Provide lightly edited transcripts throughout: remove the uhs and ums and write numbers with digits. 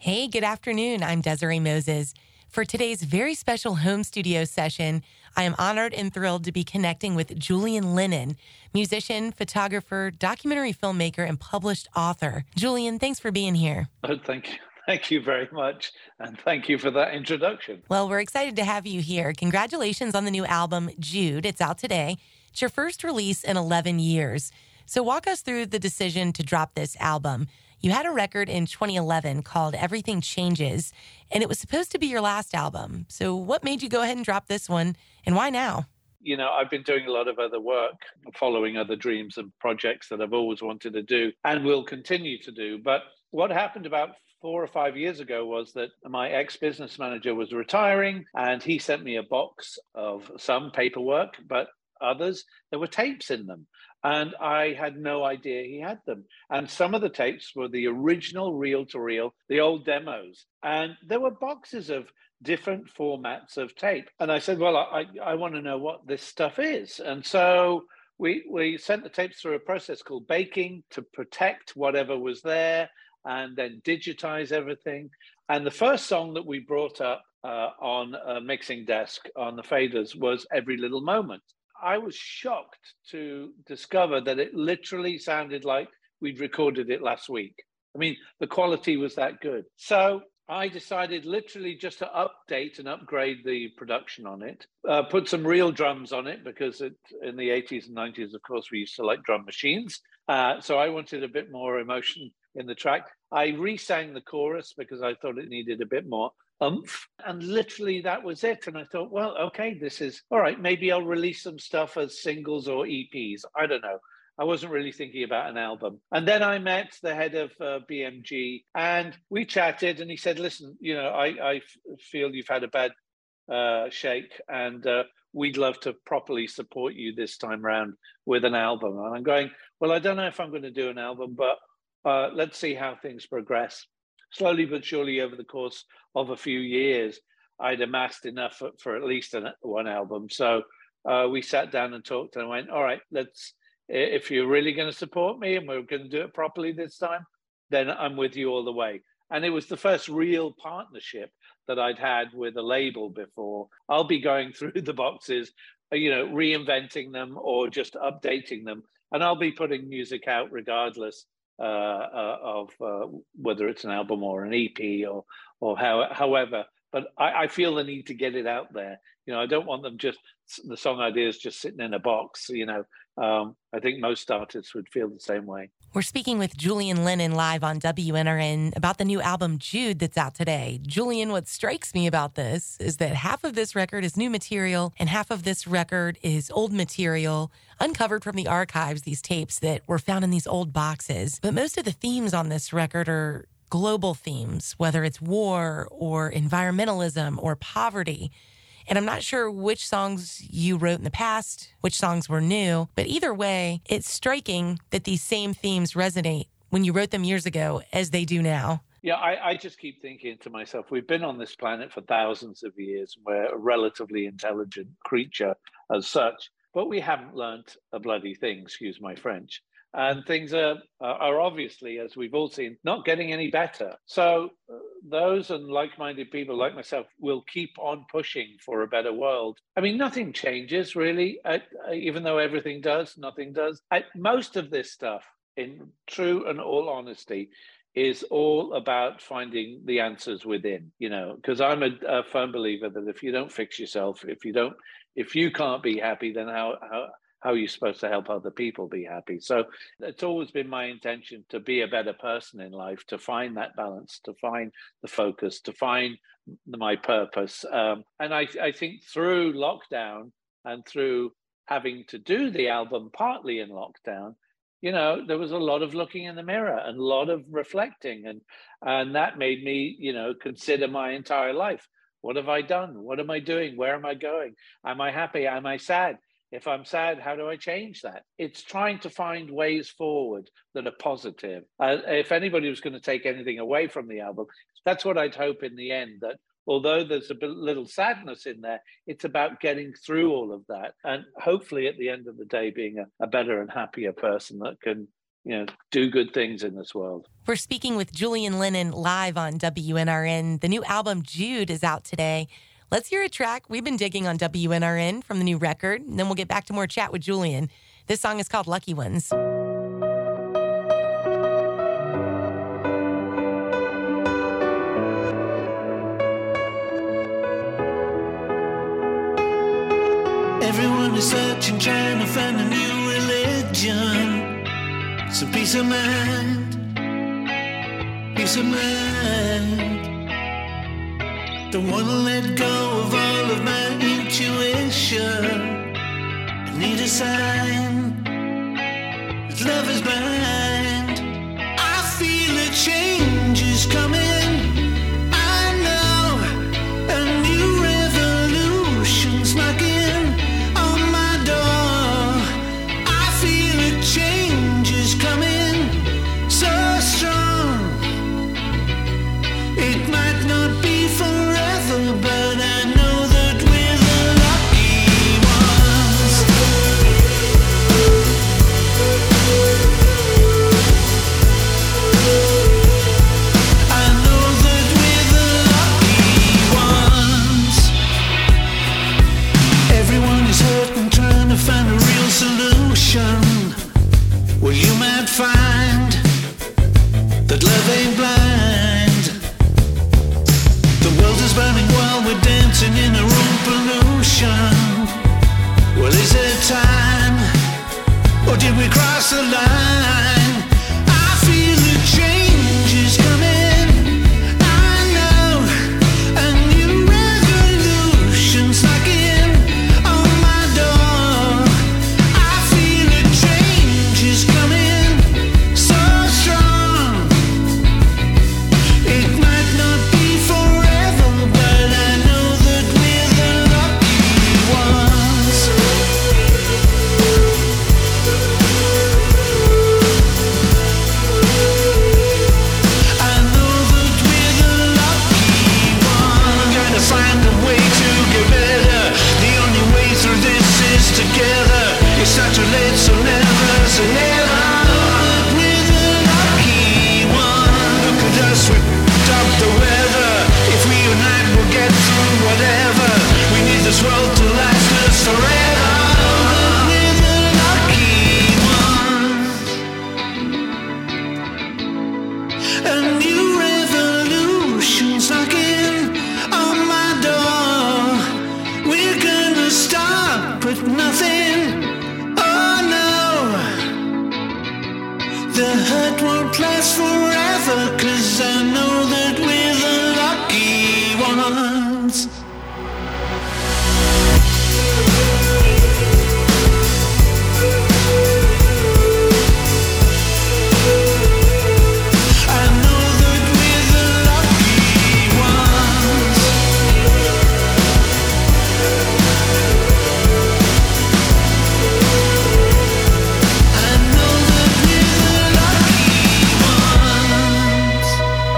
Hey, good afternoon. I'm Desiree Moses. For today's very special home studio session, I am honored and thrilled to be connecting with Julian Lennon, musician, photographer, documentary filmmaker, and published author. Julian, thanks for being here. Oh, thank you. Thank you very much. And thank you for that introduction. Well, we're excited to have you here. Congratulations on the new album, Jude. It's out today. It's your first release in 11 years. So walk us through the decision to drop this album. You had a record in 2011 called Everything Changes, and it was supposed to be your last album. So what made you go ahead and drop this one, and why now? You know, I've been doing a lot of other work, following other dreams and projects that I've always wanted to do and will continue to do. But what happened about 4 or 5 years ago was that my ex-business manager was retiring, and he sent me a box of some paperwork, but others, there were tapes in them. And I had no idea he had them. And some of the tapes were the original reel-to-reel, the old demos. And there were boxes of different formats of tape. And I said, well, I want to know what this stuff is. And so we sent the tapes through a process called baking to protect whatever was there and then digitize everything. And the first song that we brought up on a mixing desk on the faders was Every Little Moment. I was shocked to discover that it literally sounded like we'd recorded it last week. I mean, the quality was that good. So I decided literally just to update and upgrade the production on it, put some real drums on it because in the 80s and 90s, of course, we used to like drum machines. So I wanted a bit more emotion in the track. I re-sang the chorus because I thought it needed a bit more oomph. And literally that was it. And I thought, well, okay, this is all right. Maybe I'll release some stuff as singles or EPs. I don't know. I wasn't really thinking about an album. And then I met the head of BMG and we chatted and he said, listen, you know, I feel you've had a bad shake and we'd love to properly support you this time round with an album. And I'm going, well, I don't know if I'm going to do an album, but let's see how things progress. Slowly but surely over the course of a few years, I'd amassed enough for at least one album. So we sat down and talked and I went, all right, if you're really going to support me and we're going to do it properly this time, then I'm with you all the way. And it was the first real partnership that I'd had with a label before. I'll be going through the boxes, you know, reinventing them or just updating them. And I'll be putting music out regardless of whether it's an album or an EP or however. But I feel the need to get it out there. You know, I don't want them just the song ideas just sitting in a box. You know, I think most artists would feel the same way. We're speaking with Julian Lennon live on WNRN about the new album Jude that's out today. Julian, what strikes me about this is that half of this record is new material and half of this record is old material uncovered from the archives, these tapes that were found in these old boxes. But most of the themes on this record are global themes, whether it's war or environmentalism or poverty. And I'm not sure which songs you wrote in the past, which songs were new, but either way, it's striking that these same themes resonate when you wrote them years ago as they do now. Yeah, I just keep thinking to myself, we've been on this planet for thousands of years. We're a relatively intelligent creature as such, but we haven't learnt a bloody thing, excuse my French. And things are obviously, as we've all seen, not getting any better. So those and like-minded people like myself will keep on pushing for a better world. I mean, nothing changes really, even though everything does, nothing does. Most of this stuff, in true and all honesty, is all about finding the answers within, you know, because I'm a firm believer that if you don't fix yourself, if you can't be happy, then how are you supposed to help other people be happy? So it's always been my intention to be a better person in life, to find that balance, to find the focus, to find my purpose. And I think through lockdown and through having to do the album partly in lockdown, you know, there was a lot of looking in the mirror and a lot of reflecting. And that made me, you know, consider my entire life. What have I done? What am I doing? Where am I going? Am I happy? Am I sad? If I'm sad, how do I change that? It's trying to find ways forward that are positive. If anybody was going to take anything away from the album, that's what I'd hope in the end, that although there's a little sadness in there, it's about getting through all of that. And hopefully at the end of the day, being a better and happier person that can, do good things in this world. We're speaking with Julian Lennon live on WNRN. The new album, Jude, is out today. Let's hear a track we've been digging on WNRN from the new record, and then we'll get back to more chat with Julian. This song is called Lucky Ones. Everyone is searching, trying to find a new religion. Some peace of mind, peace of mind. Don't wanna let go of all of my intuition. I need a sign that love is blind. I feel a change is coming. I know a new revolution's knocking on my door. I feel a change is coming, so strong. It might not be forever, but I know that we're the lucky ones. I know that we're the lucky ones. Everyone is hurting, trying to find a real solution. Well, you might find that love ain't blind. The world is burning while we're dancing in our own pollution. Well, is it time, or did we cross the line? I feel the change is coming. I know a new revolution's knocking on my door. I feel a change is coming, so strong. It might not be forever, but I know that we're the lucky ones. I know that we're the lucky ones. Gotta find a way to get better. The only way through this is together. It's not too late, so never say never. We're the lucky ones. Look at us, we top the weather. If we unite, we'll get through whatever. We need this world to last us forever. We're the lucky ones. A new revolution's knocking on my door. We're gonna stop at nothing. Oh no, the hurt won't last forever, 'cause I know that we're the lucky ones. I know that we're the lucky ones. I know that we're the lucky ones.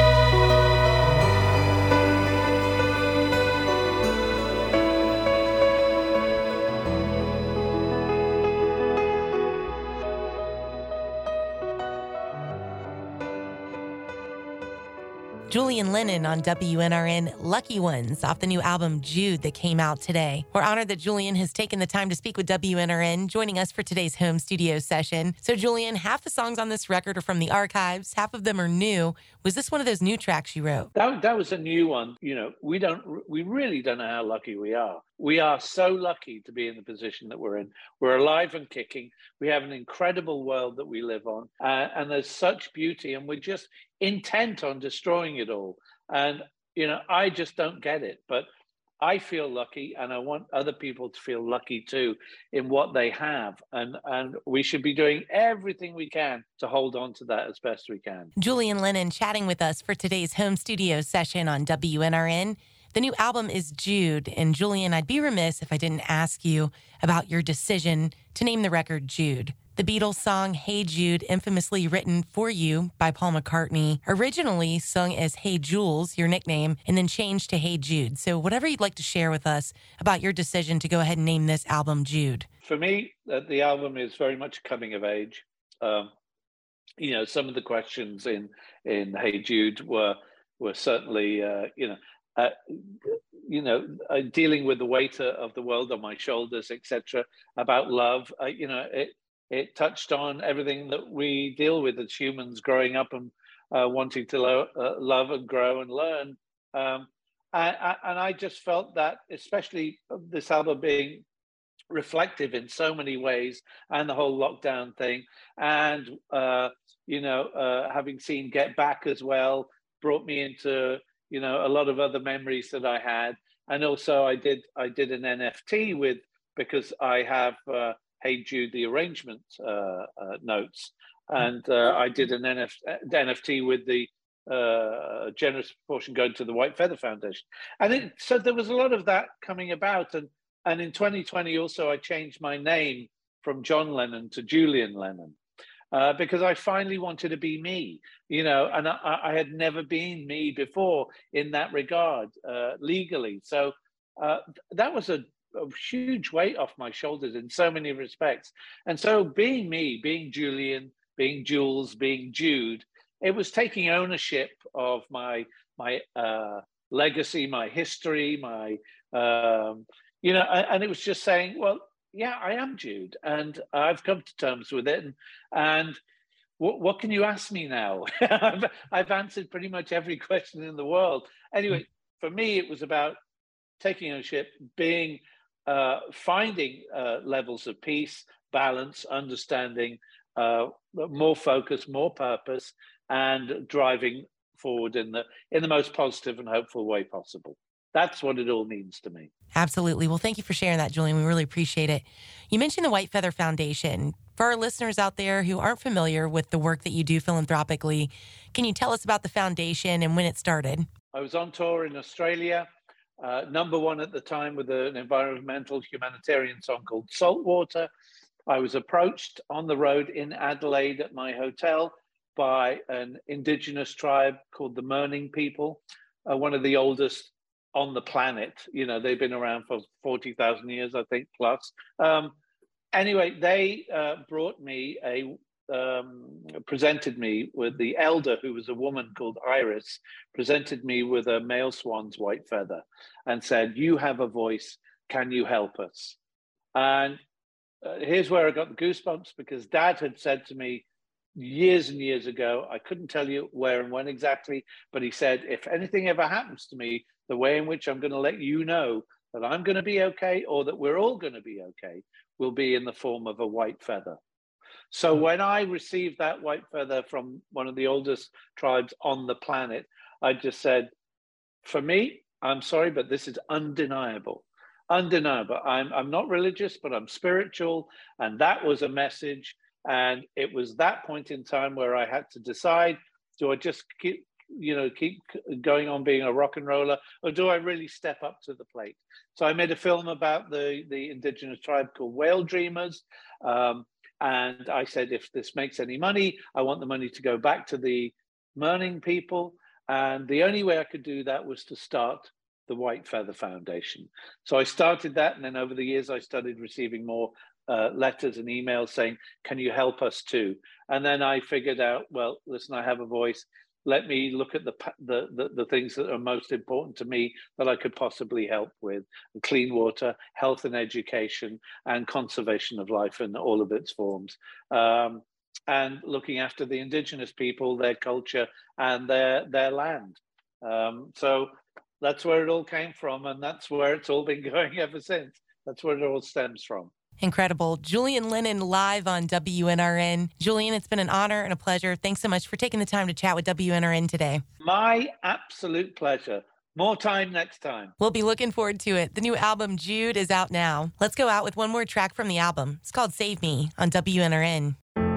Julian Lennon on WNRN, Lucky Ones, off the new album Jude that came out today. We're honored that Julian has taken the time to speak with WNRN, joining us for today's home studio session. So, Julian, half the songs on this record are from the archives, half of them are new. Was this one of those new tracks you wrote? That was a new one. We really don't know how lucky we are. We are so lucky to be in the position that we're in. We're alive and kicking. We have an incredible world that we live on, and there's such beauty, and we're just intent on destroying it all. And I just don't get it. But I feel lucky, and I want other people to feel lucky too in what they have. And we should be doing everything we can to hold on to that as best we can. Julian Lennon chatting with us for today's home studio session on WNRN. The new album is Jude. And Julian, I'd be remiss if I didn't ask you about your decision to name the record Jude. The Beatles song Hey Jude, infamously written for you by Paul McCartney, originally sung as Hey Jules, your nickname, and then changed to Hey Jude. So whatever you'd like to share with us about your decision to go ahead and name this album Jude. For me, the album is very much coming of age. some of the questions in Hey Jude were certainly, dealing with the weight of the world on my shoulders, etc. About love. It touched on everything that we deal with as humans, growing up and wanting to love and grow and learn. And I just felt that, especially this album being reflective in so many ways, and the whole lockdown thing, and having seen Get Back as well, brought me into a lot of other memories that I had. And also I did an NFT because I have Hey Jude, the arrangement notes, and I did an NFT with the generous proportion going to the White Feather Foundation. And so there was a lot of that coming about. And in 2020 also, I changed my name from John Lennon to Julian Lennon, because I finally wanted to be me, and I had never been me before in that regard, legally. So that was a huge weight off my shoulders in so many respects. And so being me, being Julian, being Jules, being Jude, it was taking ownership of my legacy, my history, and it was just saying, well, yeah, I am Jude, and I've come to terms with it. And what can you ask me now? I've answered pretty much every question in the world. Anyway, for me, it was about taking ownership, finding levels of peace, balance, understanding, more focus, more purpose, and driving forward in the most positive and hopeful way possible. That's what it all means to me. Absolutely. Well, thank you for sharing that, Julian. We really appreciate it. You mentioned the White Feather Foundation. For our listeners out there who aren't familiar with the work that you do philanthropically, can you tell us about the foundation and when it started? I was on tour in Australia, number one at the time with an environmental humanitarian song called Saltwater. I was approached on the road in Adelaide at my hotel by an indigenous tribe called the Mirning people, one of the oldest on the planet. They've been around for 40,000 years, I think, plus. Anyway, they presented me with the elder, who was a woman called Iris, presented me with a male swan's white feather and said, "You have a voice, can you help us?" And here's where I got the goosebumps, because Dad had said to me years and years ago, I couldn't tell you where and when exactly, but he said, if anything ever happens to me, the way in which I'm going to let you know that I'm going to be okay, or that we're all going to be okay, will be in the form of a white feather. So when I received that white feather from one of the oldest tribes on the planet, I just said, for me, I'm sorry, but this is undeniable. Undeniable. I'm not religious, but I'm spiritual. And that was a message. And it was that point in time where I had to decide, do I just keep going on being a rock and roller, or do I really step up to the plate? So I made a film about the indigenous tribe called Whale Dreamers. And I said, if this makes any money, I want the money to go back to the Mirning people. And the only way I could do that was to start the White Feather Foundation. So I started that. And then over the years, I started receiving more letters and emails saying, can you help us too? And then I figured out, well, listen, I have a voice. Let me look at the things that are most important to me that I could possibly help with: clean water, health and education, and conservation of life in all of its forms. And looking after the indigenous people, their culture, and their land. So that's where it all came from, and that's where it's all been going ever since. That's where it all stems from. Incredible. Julian Lennon live on WNRN. Julian, it's been an honor and a pleasure. Thanks so much for taking the time to chat with WNRN today. My absolute pleasure. More time next time. We'll be looking forward to it. The new album, Jude, is out now. Let's go out with one more track from the album. It's called Save Me on WNRN.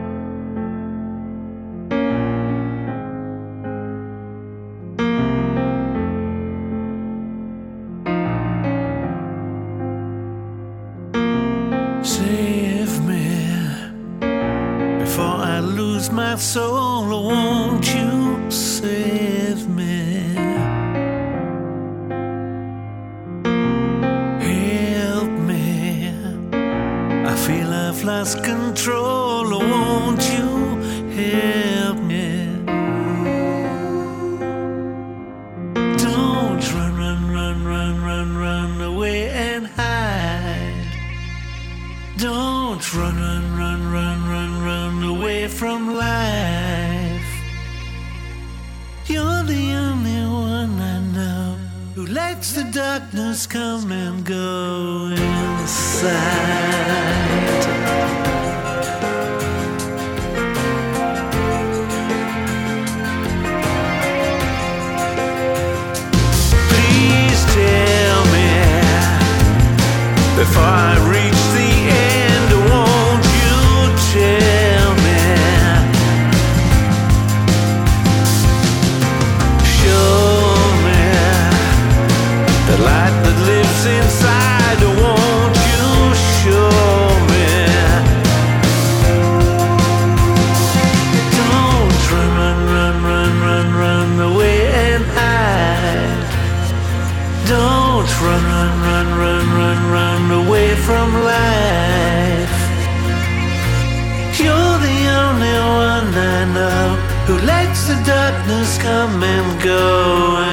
My soul, won't you save me? Help me. I feel I've lost control, won't you help run, run, run, run, run, run away from life. You're the only one I know who lets the darkness come and go inside. Tell me before I reach the end, won't you tell me? Show me the light that lives inside, won't you show me? Don't run, run, run, run, run, run away and hide. Don't run, run, run, run, run, run away from life. You're the only one I know who lets the darkness come and go.